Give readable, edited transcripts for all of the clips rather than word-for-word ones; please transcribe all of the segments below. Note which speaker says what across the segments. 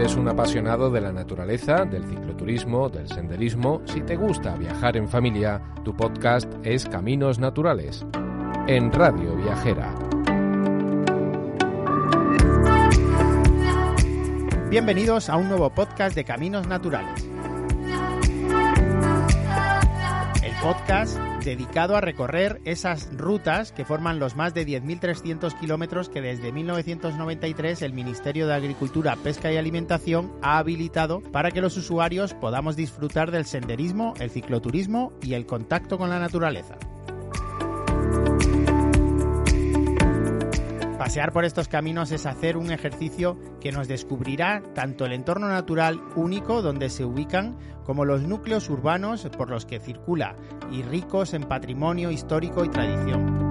Speaker 1: eres un apasionado de la naturaleza, del cicloturismo, del senderismo, si te gusta viajar en familia, tu podcast es Caminos Naturales, en Radio Viajera.
Speaker 2: Bienvenidos a un nuevo podcast de Caminos Naturales. El podcast dedicado a recorrer esas rutas que forman los más de 10.300 kilómetros que desde 1993 el Ministerio de Agricultura, Pesca y Alimentación ha habilitado para que los usuarios podamos disfrutar del senderismo, el cicloturismo y el contacto con la naturaleza. Pasear por estos caminos es hacer un ejercicio que nos descubrirá tanto el entorno natural único donde se ubican como los núcleos urbanos por los que circula y ricos en patrimonio histórico y tradición.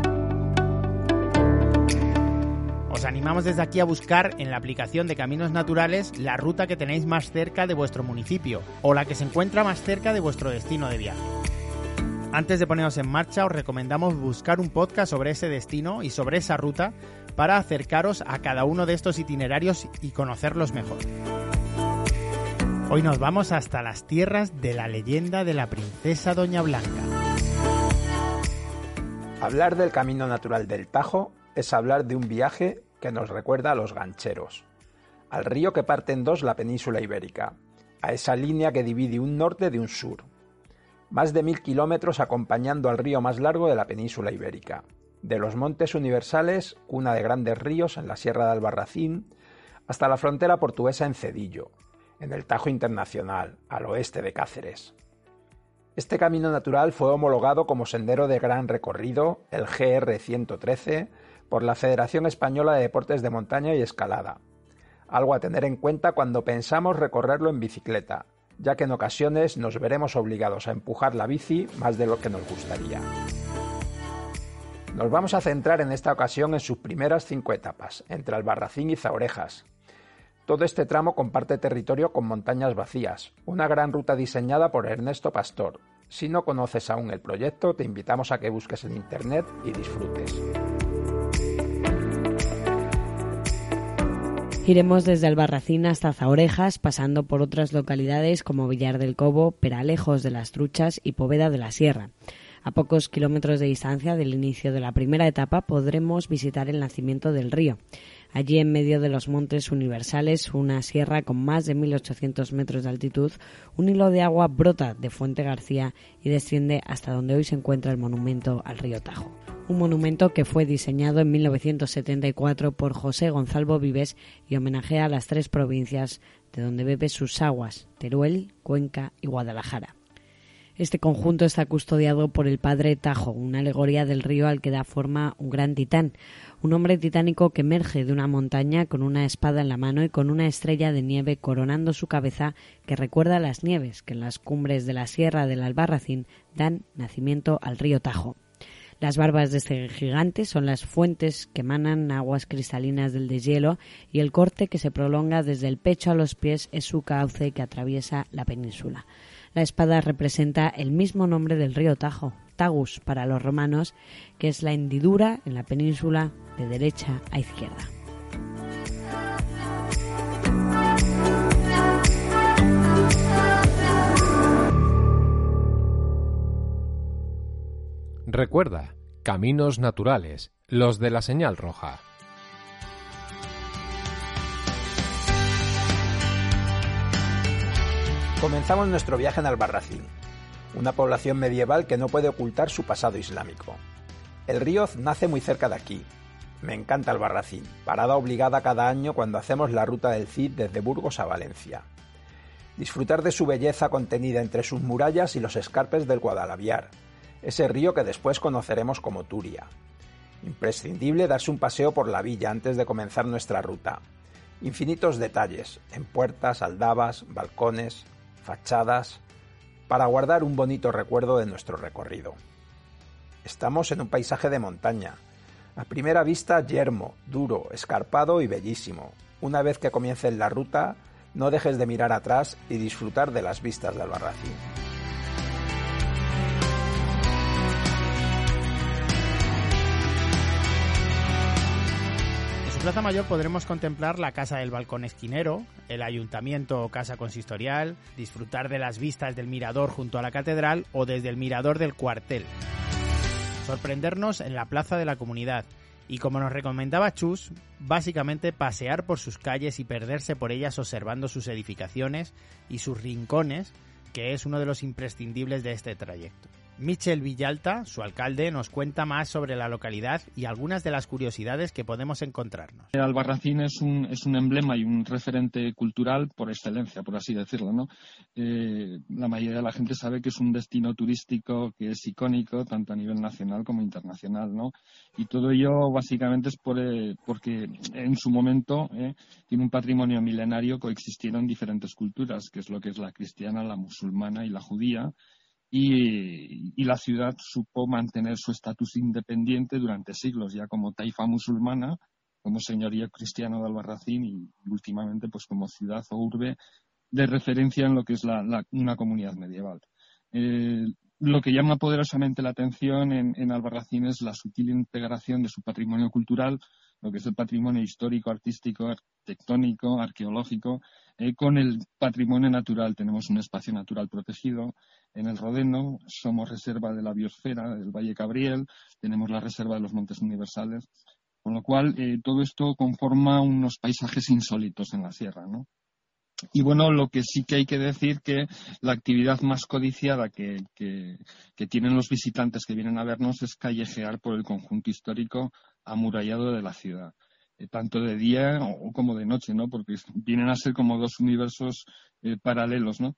Speaker 2: Os animamos desde aquí a buscar en la aplicación de Caminos Naturales la ruta que tenéis más cerca de vuestro municipio o la que se encuentra más cerca de vuestro destino de viaje. Antes de poneros en marcha, os recomendamos buscar un podcast sobre ese destino y sobre esa ruta para acercaros a cada uno de estos itinerarios y conocerlos mejor. Hoy nos vamos hasta las tierras de la leyenda de la princesa Doña Blanca.
Speaker 3: Hablar del Camino Natural del Tajo es hablar de un viaje que nos recuerda a los gancheros, al río que parte en dos la península ibérica, a esa línea que divide un norte de un sur. Más de 1.000 kilómetros acompañando al río más largo de la península ibérica, de los Montes Universales, cuna de grandes ríos en la Sierra de Albarracín, hasta la frontera portuguesa en Cedillo, en el Tajo Internacional, al oeste de Cáceres. Este camino natural fue homologado como sendero de gran recorrido, el GR 113, por la Federación Española de Deportes de Montaña y Escalada, algo a tener en cuenta cuando pensamos recorrerlo en bicicleta, ya que en ocasiones nos veremos obligados a empujar la bici más de lo que nos gustaría. Nos vamos a centrar en esta ocasión en sus primeras 5 etapas, entre Albarracín y Zaorejas. Todo este tramo comparte territorio con Montañas Vacías, una gran ruta diseñada por Ernesto Pastor. Si no conoces aún el proyecto, te invitamos a que busques en internet y disfrutes.
Speaker 4: Iremos desde Albarracín hasta Zaorejas, pasando por otras localidades como Villar del Cobo, Peralejos de las Truchas y Poveda de la Sierra. A pocos kilómetros de distancia del inicio de la primera etapa podremos visitar el nacimiento del río. Allí, en medio de los Montes Universales, una sierra con más de 1.800 metros de altitud, un hilo de agua brota de Fuente García y desciende hasta donde hoy se encuentra el monumento al río Tajo. Un monumento que fue diseñado en 1974 por José Gonzalo Vives y homenajea a las 3 provincias de donde bebe sus aguas, Teruel, Cuenca y Guadalajara. Este conjunto está custodiado por el Padre Tajo, una alegoría del río al que da forma un gran titán, un hombre titánico que emerge de una montaña con una espada en la mano y con una estrella de nieve coronando su cabeza que recuerda a las nieves que en las cumbres de la Sierra del Albarracín dan nacimiento al río Tajo. Las barbas de este gigante son las fuentes que emanan aguas cristalinas del deshielo y el corte que se prolonga desde el pecho a los pies es su cauce que atraviesa la península. La espada representa el mismo nombre del río Tajo, Tagus para los romanos, que es la hendidura en la península de derecha a izquierda.
Speaker 1: Recuerda, Caminos Naturales, los de la señal roja.
Speaker 3: Comenzamos nuestro viaje en Albarracín, una población medieval que no puede ocultar su pasado islámico. El río nace muy cerca de aquí. Me encanta Albarracín, parada obligada cada año cuando hacemos la ruta del Cid desde Burgos a Valencia. Disfrutar de su belleza contenida entre sus murallas y los escarpes del Guadalaviar, ese río que después conoceremos como Turia. Imprescindible darse un paseo por la villa antes de comenzar nuestra ruta. Infinitos detalles, en puertas, aldabas, balcones, fachadas, para guardar un bonito recuerdo de nuestro recorrido. Estamos en un paisaje de montaña. A primera vista yermo, duro, escarpado y bellísimo. Una vez que comiences la ruta, no dejes de mirar atrás y disfrutar de las vistas de Albarracín.
Speaker 2: Plaza Mayor podremos contemplar la Casa del Balcón Esquinero, el Ayuntamiento o Casa Consistorial, disfrutar de las vistas del mirador junto a la Catedral o desde el mirador del Cuartel. Sorprendernos en la Plaza de la Comunidad y, como nos recomendaba Chus, básicamente pasear por sus calles y perderse por ellas observando sus edificaciones y sus rincones, que es uno de los imprescindibles de este trayecto. Michel Villalta, su alcalde, nos cuenta más sobre la localidad y algunas de las curiosidades que podemos encontrarnos.
Speaker 5: Albarracín es un emblema y un referente cultural por excelencia, por así decirlo, ¿no? La mayoría de la gente sabe que es un destino turístico que es icónico tanto a nivel nacional como internacional, ¿no? Y todo ello básicamente es porque en su momento tiene un patrimonio milenario, coexistieron diferentes culturas, que es lo que es la cristiana, la musulmana y la judía. Y la ciudad supo mantener su estatus independiente durante siglos, ya como taifa musulmana, como señorío cristiano de Albarracín y últimamente pues como ciudad o urbe de referencia en lo que es una comunidad medieval. Lo que llama poderosamente la atención en Albarracín es la sutil integración de su patrimonio cultural, lo que es el patrimonio histórico, artístico, arquitectónico, arqueológico, con el patrimonio natural. Tenemos un espacio natural protegido en el Rodeno, somos reserva de la biosfera del Valle Cabriel, tenemos la reserva de los Montes Universales, con lo cual todo esto conforma unos paisajes insólitos en la sierra, ¿no? Y bueno, lo que sí que hay que decir que la actividad más codiciada que tienen los visitantes que vienen a vernos es callejear por el conjunto histórico amurallado de la ciudad, tanto de día como de noche, ¿no? Porque vienen a ser como dos universos paralelos, ¿no?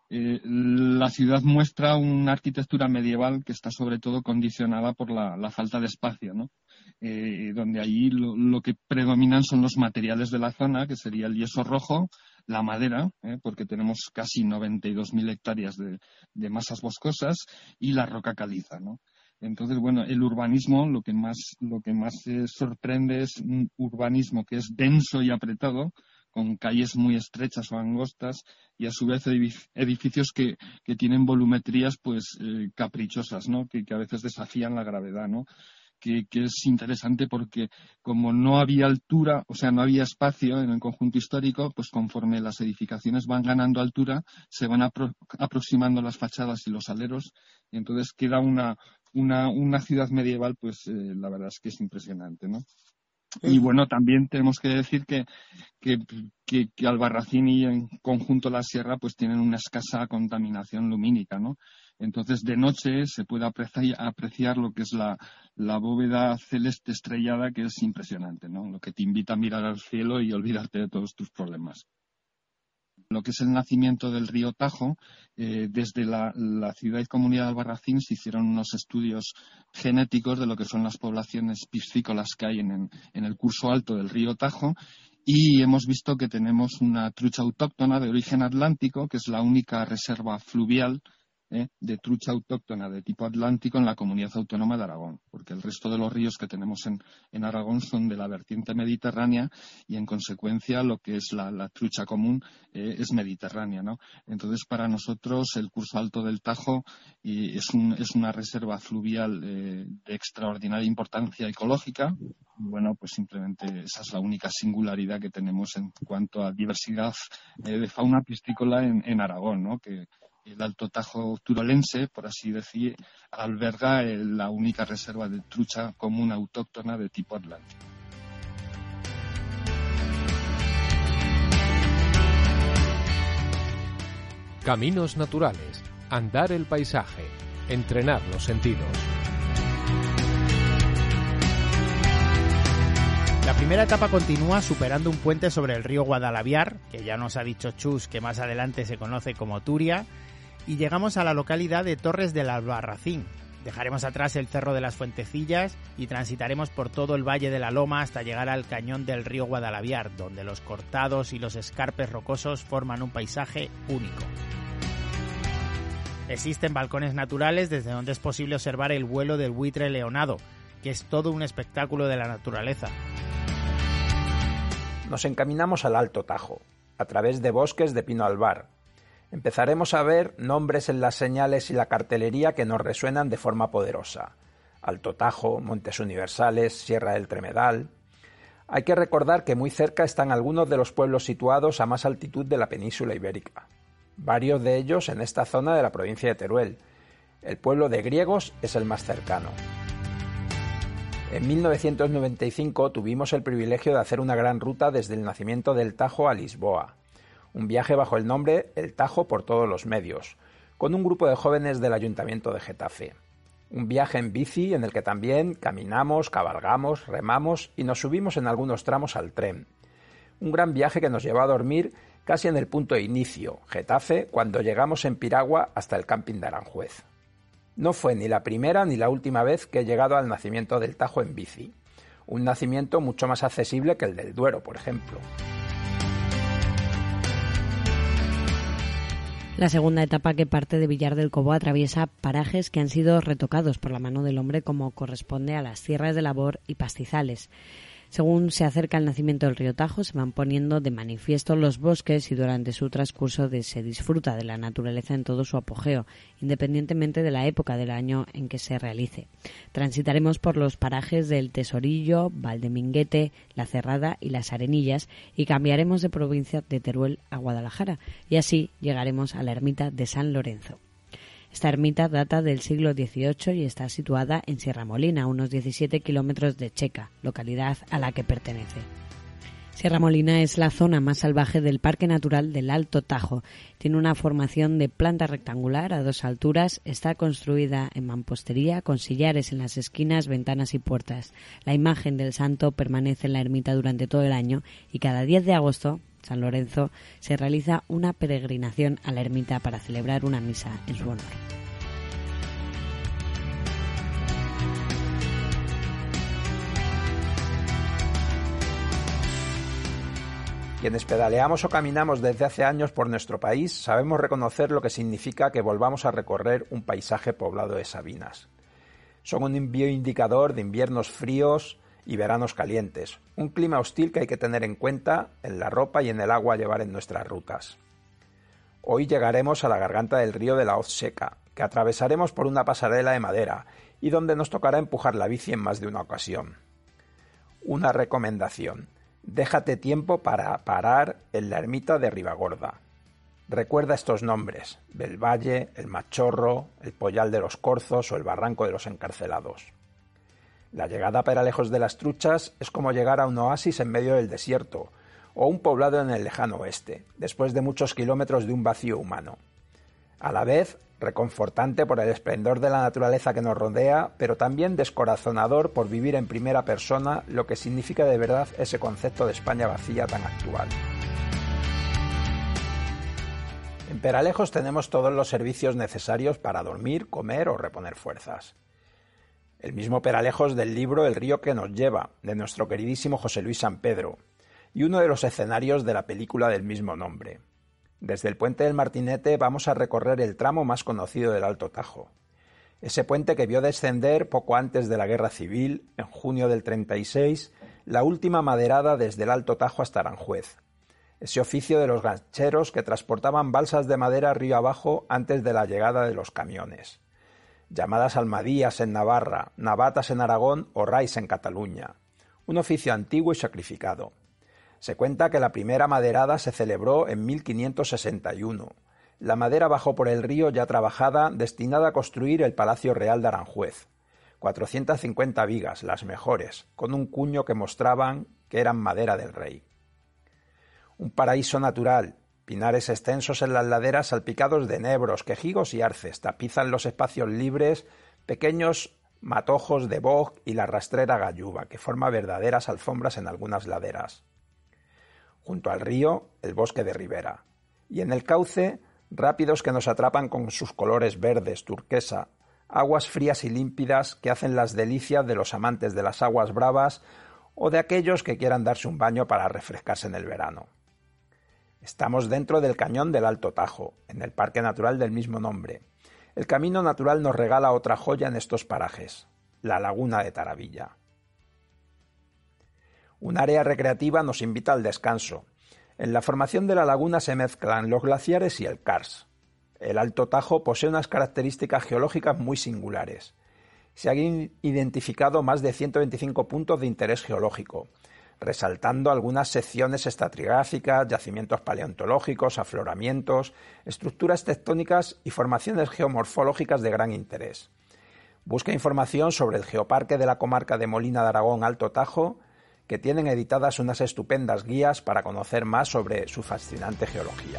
Speaker 5: La ciudad muestra una arquitectura medieval que está sobre todo condicionada por la falta de espacio, ¿no? Donde allí lo que predominan son los materiales de la zona, que sería el yeso rojo, la madera, porque tenemos casi 92.000 hectáreas de masas boscosas, y la roca caliza, ¿no? Entonces, bueno, el urbanismo, lo que más sorprende es un urbanismo que es denso y apretado, con calles muy estrechas o angostas, y a su vez edificios que tienen volumetrías pues caprichosas, ¿no? Que a veces desafían la gravedad, ¿no? Que es interesante porque como no había altura, o sea, no había espacio en el conjunto histórico, pues conforme las edificaciones van ganando altura, se van aproximando las fachadas y los aleros, y entonces queda una ciudad medieval, pues la verdad es que es impresionante, ¿no? Y bueno, también tenemos que decir que Albarracín y en conjunto la sierra pues tienen una escasa contaminación lumínica, ¿no? Entonces de noche se puede apreciar lo que es la bóveda celeste estrellada, que es impresionante, ¿no? Lo que te invita a mirar al cielo y olvidarte de todos tus problemas. Lo que es el nacimiento del río Tajo, desde la ciudad y comunidad de Albarracín se hicieron unos estudios genéticos de lo que son las poblaciones piscícolas que hay en el curso alto del río Tajo, y hemos visto que tenemos una trucha autóctona de origen atlántico, que es la única reserva fluvial de trucha autóctona de tipo atlántico en la comunidad autónoma de Aragón, porque el resto de los ríos que tenemos en Aragón son de la vertiente mediterránea, y en consecuencia lo que es la trucha común es mediterránea, ¿no? Entonces para nosotros el curso alto del Tajo es una reserva fluvial de extraordinaria importancia ecológica. Bueno, pues simplemente esa es la única singularidad que tenemos en cuanto a diversidad de fauna piscícola en Aragón, ¿no? Que el Alto Tajo turolense, por así decir, alberga la única reserva de trucha común autóctona de tipo atlántico.
Speaker 1: Caminos naturales, andar el paisaje, entrenar los sentidos.
Speaker 2: La primera etapa continúa superando un puente sobre el río Guadalaviar, que ya nos ha dicho Chus que más adelante se conoce como Turia, y llegamos a la localidad de Torres del Albarracín. Dejaremos atrás el Cerro de las Fuentecillas y transitaremos por todo el Valle de la Loma hasta llegar al cañón del río Guadalaviar, donde los cortados y los escarpes rocosos forman un paisaje único. Existen balcones naturales desde donde es posible observar el vuelo del buitre leonado, que es todo un espectáculo de la naturaleza.
Speaker 3: Nos encaminamos al Alto Tajo, a través de bosques de pino albar. Empezaremos a ver nombres en las señales y la cartelería que nos resuenan de forma poderosa. Alto Tajo, Montes Universales, Sierra del Tremedal. Hay que recordar que muy cerca están algunos de los pueblos situados a más altitud de la península ibérica, varios de ellos en esta zona de la provincia de Teruel. El pueblo de Griegos es el más cercano. En 1995 tuvimos el privilegio de hacer una gran ruta desde el nacimiento del Tajo a Lisboa, un viaje bajo el nombre El Tajo por todos los medios, con un grupo de jóvenes del Ayuntamiento de Getafe. Un viaje en bici en el que también caminamos, cabalgamos, remamos y nos subimos en algunos tramos al tren. Un gran viaje que nos llevó a dormir casi en el punto de inicio, Getafe, cuando llegamos en piragua hasta el camping de Aranjuez. No fue ni la primera ni la última vez que he llegado al nacimiento del Tajo en bici, un nacimiento mucho más accesible que el del Duero, por ejemplo.
Speaker 4: La segunda etapa, que parte de Villar del Cobo, atraviesa parajes que han sido retocados por la mano del hombre, como corresponde a las tierras de labor y pastizales. Según se acerca el nacimiento del río Tajo, se van poniendo de manifiesto los bosques y durante su transcurso se disfruta de la naturaleza en todo su apogeo, independientemente de la época del año en que se realice. Transitaremos por los parajes del Tesorillo, Valdeminguete, La Cerrada y Las Arenillas y cambiaremos de provincia de Teruel a Guadalajara y así llegaremos a la ermita de San Lorenzo. Esta ermita data del siglo XVIII y está situada en Sierra Molina, a unos 17 kilómetros de Checa, localidad a la que pertenece. Sierra Molina es la zona más salvaje del Parque Natural del Alto Tajo. Tiene una formación de planta rectangular a 2 alturas, está construida en mampostería con sillares en las esquinas, ventanas y puertas. La imagen del santo permanece en la ermita durante todo el año y cada 10 de agosto, San Lorenzo, se realiza una peregrinación a la ermita para celebrar una misa en su honor.
Speaker 3: Quienes pedaleamos o caminamos desde hace años por nuestro país sabemos reconocer lo que significa que volvamos a recorrer un paisaje poblado de sabinas. Son un bioindicador de inviernos fríos y veranos calientes, un clima hostil que hay que tener en cuenta en la ropa y en el agua a llevar en nuestras rutas. Hoy llegaremos a la garganta del río de la Hoz Seca, que atravesaremos por una pasarela de madera y donde nos tocará empujar la bici en más de una ocasión. Una recomendación: déjate tiempo para parar en la ermita de Ribagorda. Recuerda estos nombres: Belvalle, el Machorro, el Pollal de los Corzos o el Barranco de los Encarcelados. La llegada a Peralejos de las Truchas es como llegar a un oasis en medio del desierto o un poblado en el lejano oeste, después de muchos kilómetros de un vacío humano. A la vez, reconfortante por el esplendor de la naturaleza que nos rodea, pero también descorazonador por vivir en primera persona lo que significa de verdad ese concepto de España vacía tan actual. En Peralejos tenemos todos los servicios necesarios para dormir, comer o reponer fuerzas. El mismo Peralejos del libro El río que nos lleva, de nuestro queridísimo José Luis San Pedro, y uno de los escenarios de la película del mismo nombre. Desde el puente del Martinete vamos a recorrer el tramo más conocido del Alto Tajo. Ese puente que vio descender poco antes de la Guerra Civil, en junio del 36, la última maderada desde el Alto Tajo hasta Aranjuez. Ese oficio de los gancheros que transportaban balsas de madera río abajo antes de la llegada de los camiones. Llamadas almadías en Navarra, navatas en Aragón o rais en Cataluña. Un oficio antiguo y sacrificado. Se cuenta que la primera maderada se celebró en 1561. La madera bajó por el río ya trabajada, destinada a construir el Palacio Real de Aranjuez. 450 vigas, las mejores, con un cuño que mostraban que eran madera del rey. Un paraíso natural. Pinares extensos en las laderas salpicados de enebros, quejigos y arces tapizan los espacios libres, pequeños matojos de boj y la rastrera galluva, que forma verdaderas alfombras en algunas laderas. Junto al río, el bosque de ribera. Y en el cauce, rápidos que nos atrapan con sus colores verdes, turquesa, aguas frías y límpidas que hacen las delicias de los amantes de las aguas bravas o de aquellos que quieran darse un baño para refrescarse en el verano. Estamos dentro del cañón del Alto Tajo, en el Parque Natural del mismo nombre. El camino natural nos regala otra joya en estos parajes, la Laguna de Taravilla. Un área recreativa nos invita al descanso. En la formación de la laguna se mezclan los glaciares y el karst. El Alto Tajo posee unas características geológicas muy singulares. Se han identificado más de 125 puntos de interés geológico, resaltando algunas secciones estratigráficas, yacimientos paleontológicos, afloramientos, estructuras tectónicas y formaciones geomorfológicas de gran interés. Busca información sobre el Geoparque de la comarca de Molina de Aragón Alto Tajo, que tienen editadas unas estupendas guías para conocer más sobre su fascinante geología.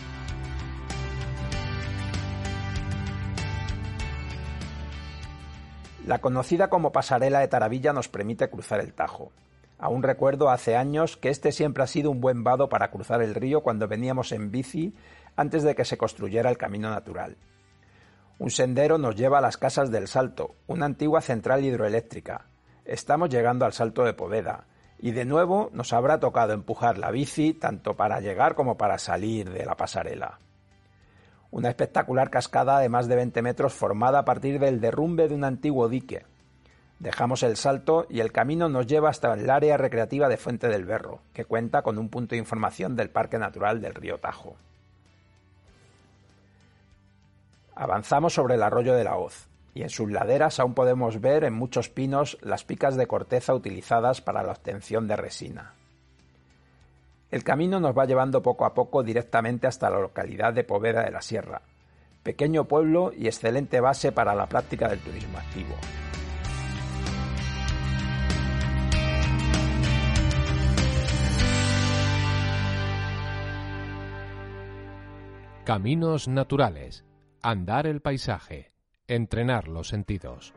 Speaker 3: La conocida como Pasarela de Taravilla nos permite cruzar el Tajo. Aún recuerdo hace años que este siempre ha sido un buen vado para cruzar el río cuando veníamos en bici antes de que se construyera el camino natural. Un sendero nos lleva a las Casas del Salto, una antigua central hidroeléctrica. Estamos llegando al Salto de Poveda y de nuevo nos habrá tocado empujar la bici tanto para llegar como para salir de la pasarela. Una espectacular cascada de más de 20 metros formada a partir del derrumbe de un antiguo dique. Dejamos el Salto y el camino nos lleva hasta el área recreativa de Fuente del Berro, que cuenta con un punto de información del Parque Natural del Río Tajo. Avanzamos sobre el arroyo de la Hoz, y en sus laderas aún podemos ver en muchos pinos las picas de corteza utilizadas para la obtención de resina. El camino nos va llevando poco a poco directamente hasta la localidad de Poveda de la Sierra, pequeño pueblo y excelente base para la práctica del turismo activo.
Speaker 1: Caminos naturales. Andar el paisaje. Entrenar los sentidos.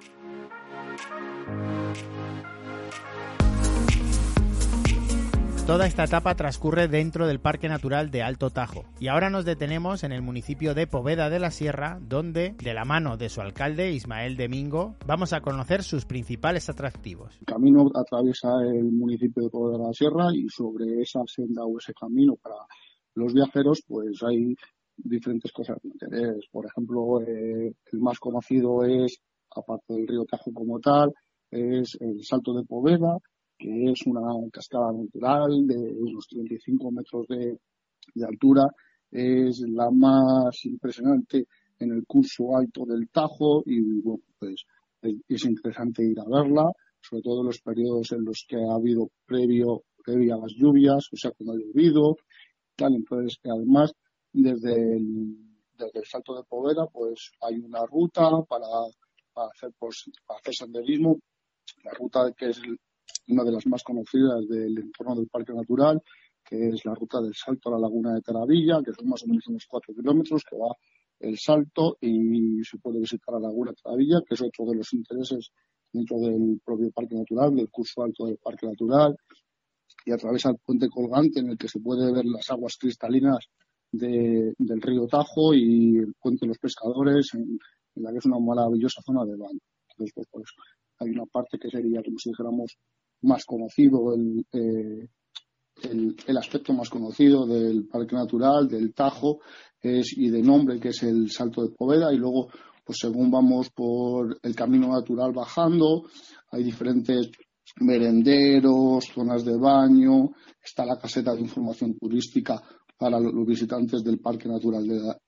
Speaker 2: Toda esta etapa transcurre dentro del Parque Natural de Alto Tajo y ahora nos detenemos en el municipio de Poveda de la Sierra, donde, de la mano de su alcalde Ismael Domingo, vamos a conocer sus principales atractivos.
Speaker 6: El camino atraviesa el municipio de Poveda de la Sierra y sobre esa senda o ese camino para los viajeros pues hay diferentes cosas de interés. Por ejemplo, el más conocido es, aparte del río Tajo como tal, es el Salto de Poveda, que es una cascada natural de unos 35 metros de altura. Es la más impresionante en el curso alto del Tajo y bueno, pues es interesante ir a verla, sobre todo en los periodos en los que ha habido previo a las lluvias, o sea, cuando ha llovido, tal. Entonces, además, desde el Salto de Poveda, pues hay una ruta para hacer senderismo, la ruta que es una de las más conocidas del entorno del Parque Natural, que es la ruta del Salto a la Laguna de Taravilla, que son más o menos unos 4 kilómetros, que va el Salto y se puede visitar la Laguna de Taravilla, que es otro de los intereses dentro del propio Parque Natural, del curso alto del Parque Natural, y atraviesa el puente colgante en el que se puede ver las aguas cristalinas del río Tajo y el puente de los pescadores, en la que es una maravillosa zona de baño. Entonces, pues hay una parte que sería, como si dijéramos, más conocido, el aspecto más conocido del Parque Natural, del Tajo, y de nombre, que es el Salto de Poveda, y luego, pues según vamos por el camino natural bajando, hay diferentes merenderos, zonas de baño, está la caseta de información turística para los visitantes del Parque Natural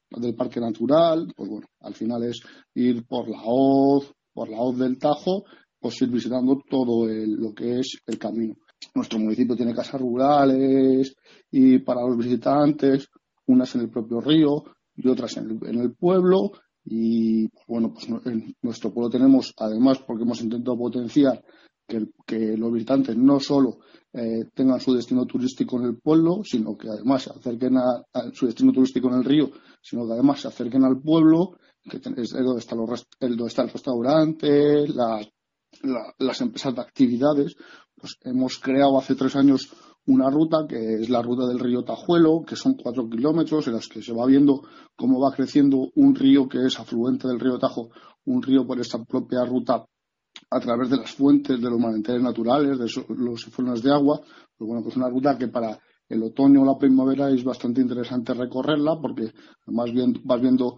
Speaker 6: pues bueno, al final es ir por la hoz del Tajo, pues ir visitando todo lo que es el camino. Nuestro municipio tiene casas rurales y para los visitantes, unas en el propio río y otras en el pueblo. Y bueno, pues en nuestro pueblo tenemos, además, porque hemos intentado potenciar que los visitantes no solo tengan su destino turístico en el pueblo, sino que además se acerquen a su destino turístico en el río, sino que además se acerquen al pueblo, que es donde está el restaurante, las empresas de actividades. Pues hemos creado hace 3 años una ruta que es la ruta del río Tajuelo, que son 4 kilómetros en las que se va viendo cómo va creciendo un río que es afluente del río Tajo, un río por esta propia ruta a través de las fuentes, de los manantiales naturales, de los sifones de agua. Pues bueno, pues una ruta que para el otoño o la primavera es bastante interesante recorrerla, porque además vas viendo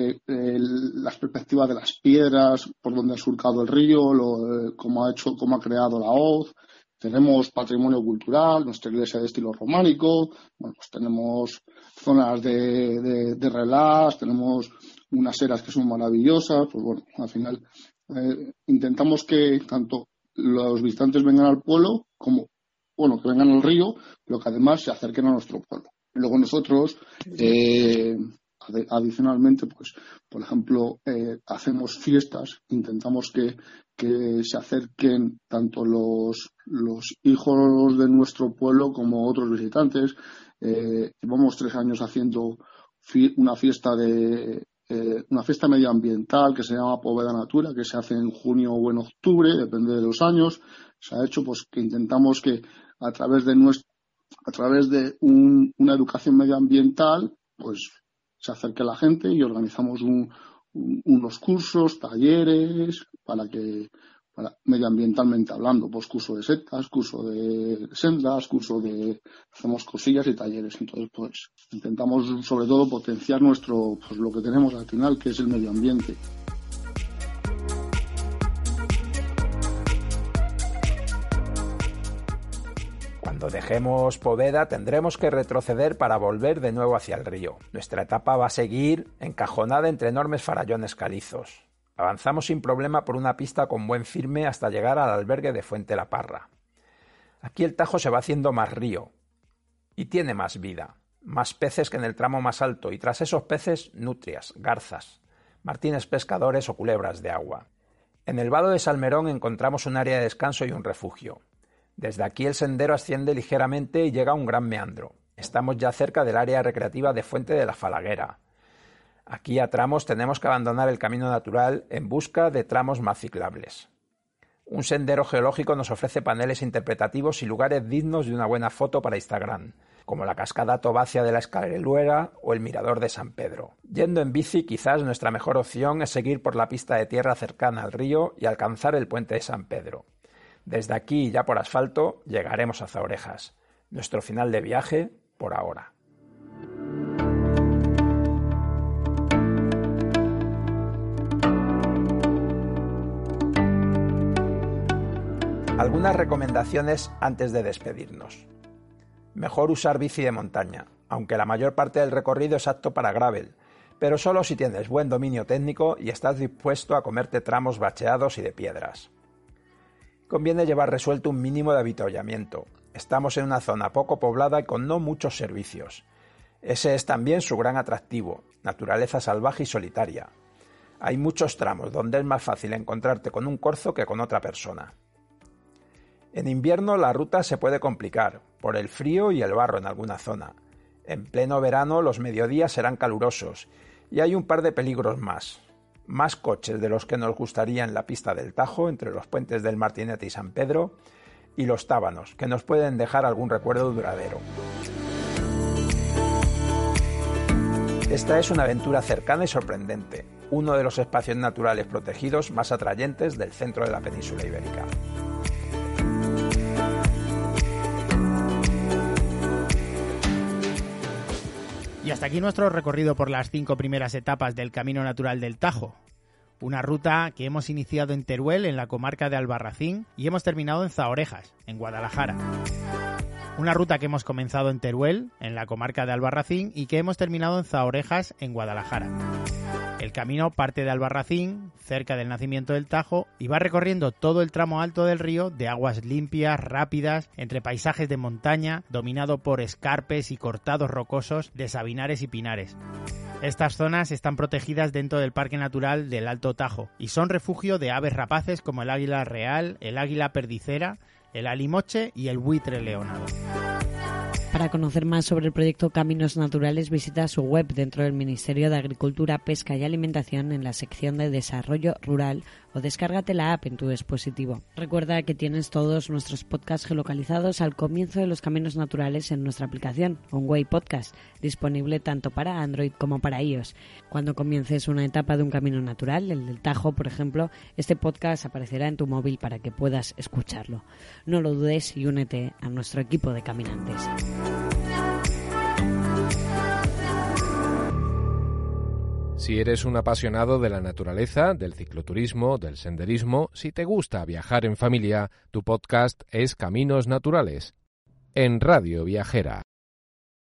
Speaker 6: las perspectivas de las piedras por donde ha surcado el río, cómo ha creado la hoz. Tenemos patrimonio cultural, nuestra iglesia de estilo románico, bueno, pues tenemos zonas de relax, tenemos unas eras que son maravillosas. Pues bueno, al final intentamos que tanto los visitantes vengan al pueblo como que vengan al río, pero que además se acerquen a nuestro pueblo. Y luego nosotros, adicionalmente, pues, por ejemplo, hacemos fiestas, intentamos que se acerquen tanto los hijos de nuestro pueblo como otros visitantes. Llevamos 3 años haciendo una fiesta medioambiental que se llama Poveda Natura, que se hace en junio o en octubre, depende de los años. Se ha hecho pues que intentamos que a través de una educación medioambiental, pues se acerque la gente y organizamos unos cursos, talleres, medioambientalmente hablando, pues curso de setas, curso de sendas, hacemos cosillas y talleres. Entonces, pues intentamos sobre todo potenciar lo que tenemos al final, que es el medio ambiente.
Speaker 3: Cuando dejemos Poveda tendremos que retroceder para volver de nuevo hacia el río. Nuestra etapa va a seguir encajonada entre enormes farallones calizos. Avanzamos sin problema por una pista con buen firme hasta llegar al albergue de Fuente La Parra. Aquí el Tajo se va haciendo más río y tiene más vida, más peces que en el tramo más alto y tras esos peces nutrias, garzas, martines pescadores o culebras de agua. En el vado de Salmerón encontramos un área de descanso y un refugio. Desde aquí el sendero asciende ligeramente y llega a un gran meandro. Estamos ya cerca del área recreativa de Fuente de la Falaguera. Aquí a tramos tenemos que abandonar el camino natural en busca de tramos más ciclables. Un sendero geológico nos ofrece paneles interpretativos y lugares dignos de una buena foto para Instagram, como la cascada Tobacia de la Escaleruela o el mirador de San Pedro. Yendo en bici, quizás nuestra mejor opción es seguir por la pista de tierra cercana al río y alcanzar el puente de San Pedro. Desde aquí, ya por asfalto, llegaremos a Zaorejas. Nuestro final de viaje, por ahora. Algunas recomendaciones antes de despedirnos. Mejor usar bici de montaña, aunque la mayor parte del recorrido es apto para gravel, pero solo si tienes buen dominio técnico y estás dispuesto a comerte tramos bacheados y de piedras. Conviene llevar resuelto un mínimo de avituallamiento. Estamos en una zona poco poblada y con no muchos servicios. Ese es también su gran atractivo, naturaleza salvaje y solitaria. Hay muchos tramos donde es más fácil encontrarte con un corzo que con otra persona. En invierno la ruta se puede complicar, por el frío y el barro en alguna zona. En pleno verano los mediodías serán calurosos y hay un par de peligros más. Más coches de los que nos gustaría en la pista del Tajo, entre los puentes del Martinete y San Pedro, y los tábanos, que nos pueden dejar algún recuerdo duradero. Esta es una aventura cercana y sorprendente, uno de los espacios naturales protegidos más atrayentes del centro de la península ibérica.
Speaker 2: Y hasta aquí nuestro recorrido por las 5 primeras etapas del Camino Natural del Tajo. Una ruta que hemos iniciado en Teruel, en la comarca de Albarracín, y hemos terminado en Zaorejas, en Guadalajara. Una ruta que hemos comenzado en Teruel, en la comarca de Albarracín, y que hemos terminado en Zaorejas, en Guadalajara. El camino parte de Albarracín, cerca del nacimiento del Tajo, y va recorriendo todo el tramo alto del río de aguas limpias, rápidas, entre paisajes de montaña, dominado por escarpes y cortados rocosos de sabinares y pinares. Estas zonas están protegidas dentro del Parque Natural del Alto Tajo y son refugio de aves rapaces como el águila real, el águila perdicera, el alimoche y el buitre leonado.
Speaker 4: Para conocer más sobre el proyecto Caminos Naturales, visita su web dentro del Ministerio de Agricultura, Pesca y Alimentación en la sección de Desarrollo Rural o descárgate la app en tu dispositivo. Recuerda que tienes todos nuestros podcasts geolocalizados al comienzo de los Caminos Naturales en nuestra aplicación, OnWay Podcast, disponible tanto para Android como para iOS. Cuando comiences una etapa de un camino natural, el del Tajo, por ejemplo, este podcast aparecerá en tu móvil para que puedas escucharlo. No lo dudes y únete a nuestro equipo de caminantes.
Speaker 1: Si eres un apasionado de la naturaleza, del cicloturismo, del senderismo, si te gusta viajar en familia, tu podcast es Caminos Naturales, en Radio Viajera.